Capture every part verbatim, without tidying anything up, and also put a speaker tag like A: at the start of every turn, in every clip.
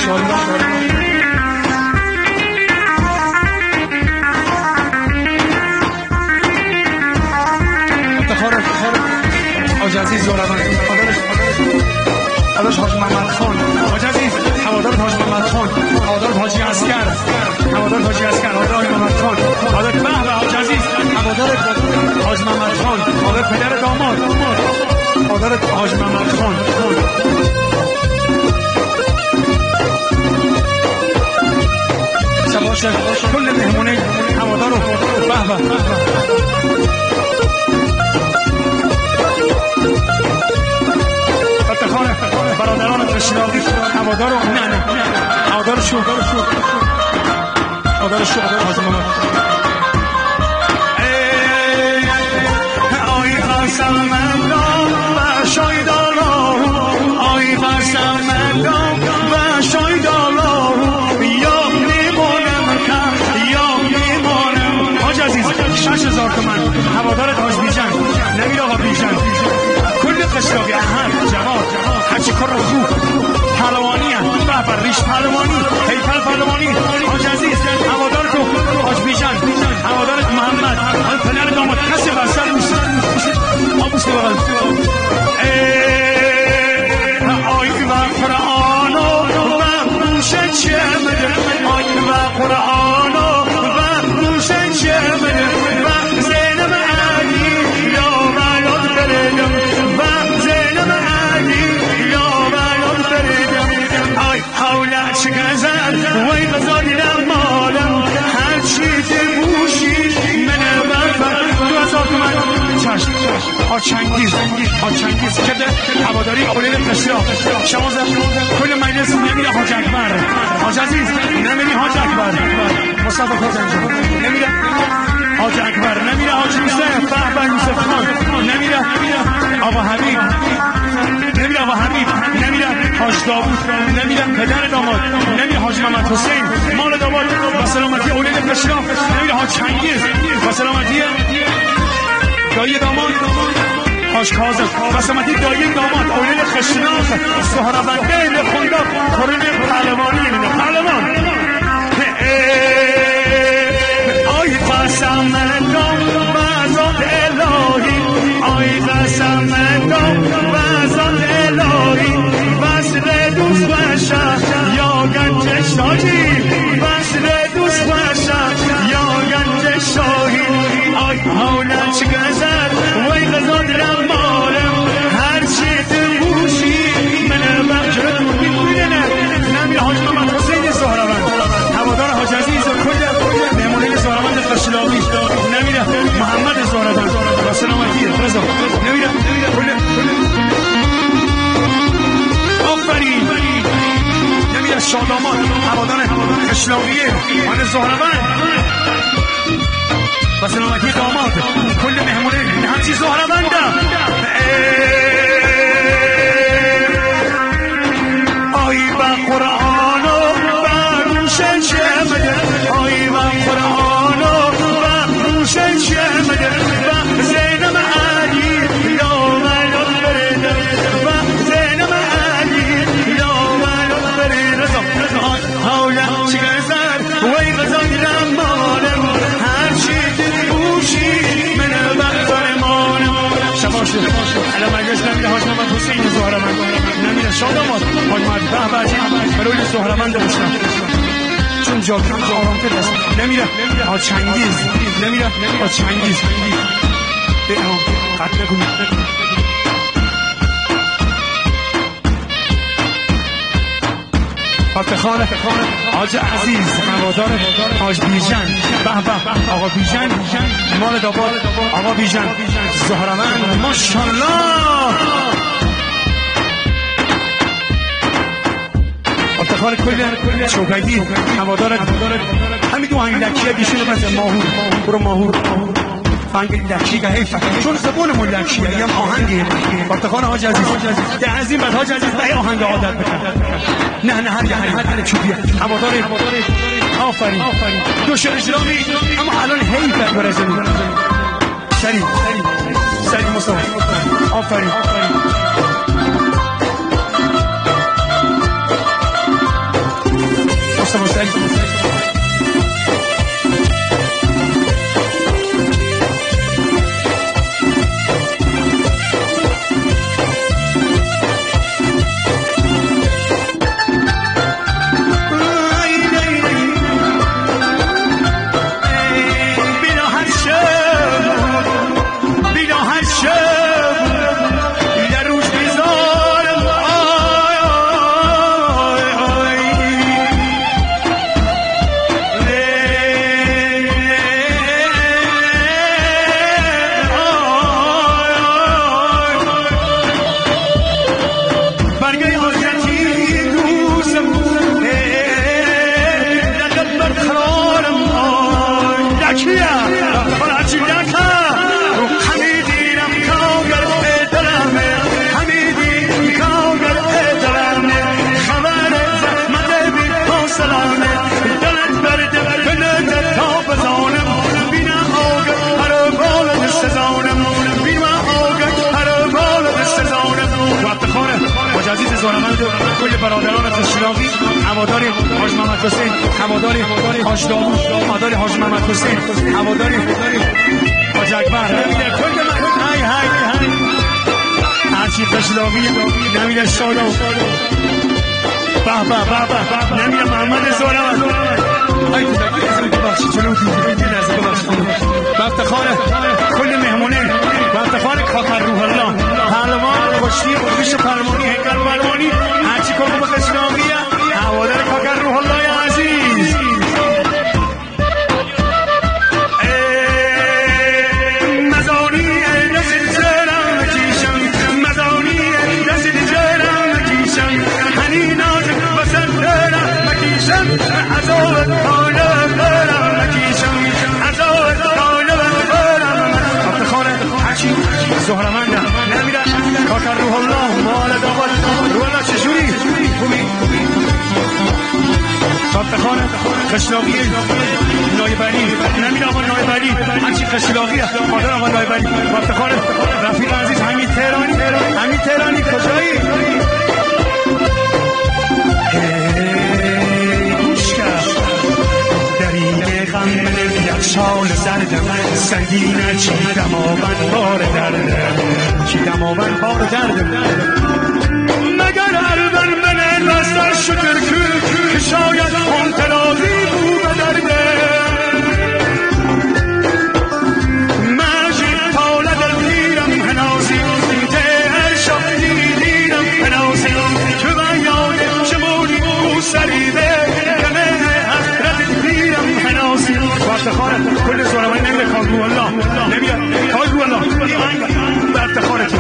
A: ماشاءالله. افتخار افتخار حاج عزیز زوربند، آدرش حاج محمد خان، حاج عزیز هوادار حاج محمد خان، هوادار حاجی عسکر، هوادار حاجی عسکر، هوادار حاج محمد خان، هوادار به به حاج عزیز هوادار حاج محمد خان، هوادار پدر داماد، هوادار حاج محمد خان. باشه کل مهمونی هوادار رو به به افتخار برادران تشناقی هوادار رو نه نه هوادار شو هوادار شو حاج محمد. آی قسم مندام و شایدالله، آی قسم مندام و شایدالله، یا میمونم که یا میمونم. حاج عزیز شش هزار تومن هوادارت حاج بیژن، نمیر آقا بیژن، کل قشلاقی احد جواد هرچی کار رو خوب پهلوانی هم بر ریش پهلوانی هیکل پهلوانی. حاج عزیز هوادار تو حاج بیژن، هوادارت محمد، حال پدر داماد کسی برسر میشه آبوش ببرد. آی و قرآن و گوش چمده، آی و قرآن و گوش چمده، و زینب علی یا بلاد بردم، و زینب علی یا بلاد بردم. آی حوله چه گذر وی بزادی مالم، هر چی تبوشی منه برفر دو هزار تومن. چشم آچنگیز آچنگیز کده هواداری اولین قشلاق شمازه کل مجلس نمیره حاج اکبر، حاج عزیز نمیری حاج اکبر، مصطفی خوزنجا نمیره حاج اکبر، نمیره حاج یوسف بهبه یوسف خان، نمیره آقا حبیب، نمیره آقا حبیب، نمیره حاج داوود، نمیره پدر داماد، نمیره حاج محمد حسین مال داماد و سلامتی اولین قشلاق، نمیره حاج چنگیز و سلامتی دایی داماد حاج کاظم و سلامتی دایی داماد اولین خشناق سهرونده لخونده قرون پهلوانی پهلوان. آی قسم دام و ذات الهی، آی قسم دام و ذات الهی، وصل دوست باشد یا گنج شاهی، وصل دوست باشد یا گنج شاهی. آی حوله چه گذر وی غزاد رمالم، هر چی تبوشی منه بخشت میدونه. نمیره حاج محمد حسین زهروند هوادار حاج عزیز و کل مهمونین زهروند قشلاقی، نمیره محمد زهروند و سلامتی رضا، نمیره کل آفرین، نمیره شادامات هوادار قشلاقیه من زهروند و سلامتی داماد کل مهمونه همچی زهرونده. آی با قرآن و با روش چمده، آی با قرآن و با روش چمده، و زینب علی یا ولد برده، و زینب علی یا ولد برده. آی حوله چه گذر وی غزای رمالم، هر چی منه بخزار مانم. شباشه الان مجلس نمیره حاج محمد حسین زهروند، نمیره شاداماد حاج محمد بهبهجی برای زهروند باشن چون جا کم آرامتر است، نمیره حاج چنگیز، نمیره حاج چنگیز به امام قطع نکنید. افتخار حاج عزیز هوادار حاج بیژن، به به آقا بیژن مال داماد آقا بیژن زهروند ماشاءالله. افتخار کل چوکیدی هوادار همین دو هنگ لکیه بیشون بس ماهور برو ماهور هنگ لکیه که حیفه چون زبونمون لکیه هم آهنگه. افتخار حاج عزیز ده عظیم بعد حاج عزیز به آهنگ عادت بکن، نه نه هر یه هر چوبیه هوادار آفرین دوش اجرامی اما الان حیفت برزنی سری سری مصطفی آفرین. زورمند و کل برادران تشناقی، هوادار حاج محمد حسین، هوادار حاج داوود، هوادار حاج محمد حسین، هوادار حاج اکبر، نمیده کل من های های های هرچی تشناقی نمیده شادو به به به به نمیده محمد زورمند های تدکی از اینکه بخشی چلو تیزی نزده بخشی به افتخار کل مهمونه به افتخار کاکر روح الله پهلوان کشتی قربش پرمانی هنگر پرمانی هرچی کنگو به تشناقی هوادار کاکر روح الله عزیز مزانی نزد جرم نکیشم مزانی نزد جرم نکیشم هنی نازم بسر درم نکیشم عذاب طالب درم نکیشم عذاب طالب درم افتخار هرچی زهرمنده نمیده کاکر روح الله مال داباد روح الله چجوری خوبی افتخار خشلاقی نایبری نمیده آقا نایبری هرچی خشلاقیه مادر آقا نایبری افتخار رفیق عزیز همین تهرانی همین تهرانی کجایی غم یک شال زردم سنگینه چی دماوند بار دردم چی دماوند بار دردم مگر البن من راستر شکر که شاید آن ترازی بود دردم مجید طالب دیرم هنازی تهر شب دیدیرم هنازی که من یاد شمونی او سریده افتخارت کل زورمانی نمیده کاگو الله نمیاد کاگو الله این آهنگ به افتخارت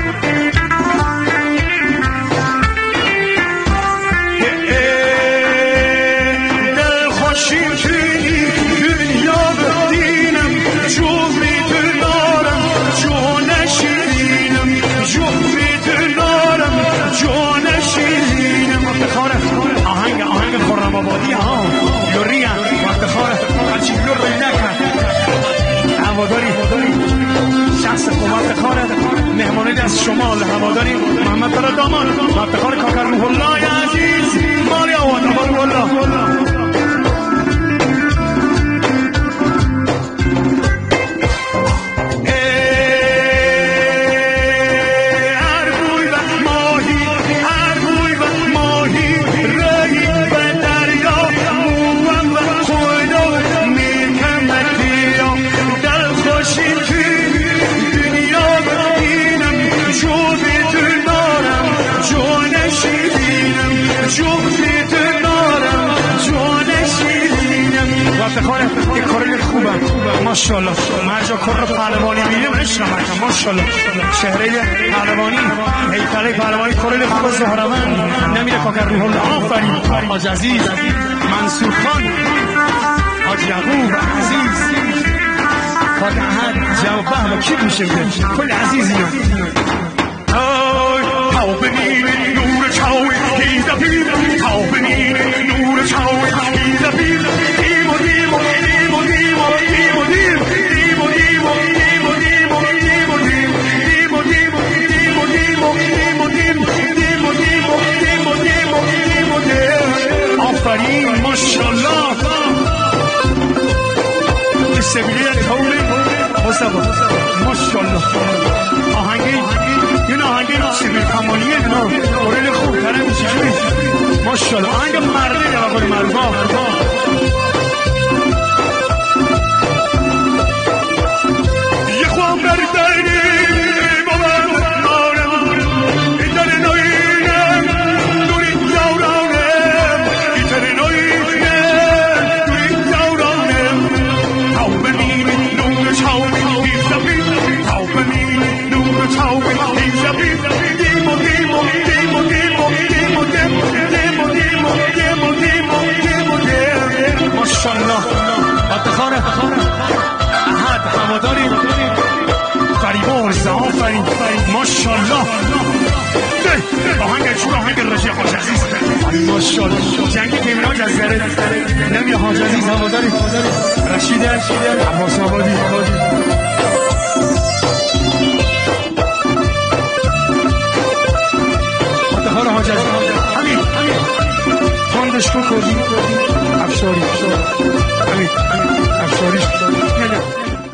A: دل خوشیم توی دنیا بدینم جو میدونارم جو نشینم جو میدونارم جو نشینم افتخارت آهنگ آهنگ خرم آبادی ها لوریم افتخارت هرچی لور نکن هواداری شخص خوب افتخارت مهمانی از شمال هواداری محمد طلا دامان افتخار کاکر روح الله عزیز مالی آوان روح الله افتخار یک کارل خوبم ماشاءالله مرجا کار پهلوانی میدیم عشق مکم ماشاءالله شهره پهلوانی هیکله پهلوانی کارل خوب زهرمند نمیره کاکر روح الله آفرین حاج عزیز منصور خان حاج یعقوب عزیز کاک احد جواب به کی میشه کل عزیزی تاو بنین نور چاوی هیزا بیر تاو بنین نور چاوی هیزا بیر دیمو دیمو دیمو دیمو دیمو دیم دیمو دیمو دیمو دیمو دیمو دیم دیمو دیمو دیمو دیمو دیمو دیم دیمو دیمو دیمو دیمو دیمو دیم آفرین ماشاءالله سبیلی تولی مصطفی ماشاءالله آهنگی این آهنگی سیبیل کمالیه اینا اورل خوب تره میشه چجوری ماشاءالله آهنگ مرده یا بقول مردا یه خوام بردنی بابا مارم ایتر نوینم دوری دورانم ایتر نوینم دوری دورانم تاو بنیم نور چاوی ایزا بید تاو بنیم نور چاوی ایزا بید دیمو دیمو دیمو دیمو دیمو دیمو دیمو دیمو دیمو دیمو دیمو دیمو ماشاءالله افتخار احد هواداری فریبرز آفرین ماشاءالله آهنگ چون آهنگ رشید حاج عزیز ماشاءالله جنگی کیمینا جزیره نمی حاج عزیز هواداری رشید عباس آبادی افتخار حاجت همین تندش کو کردی افشاری همین افشاریش نه نه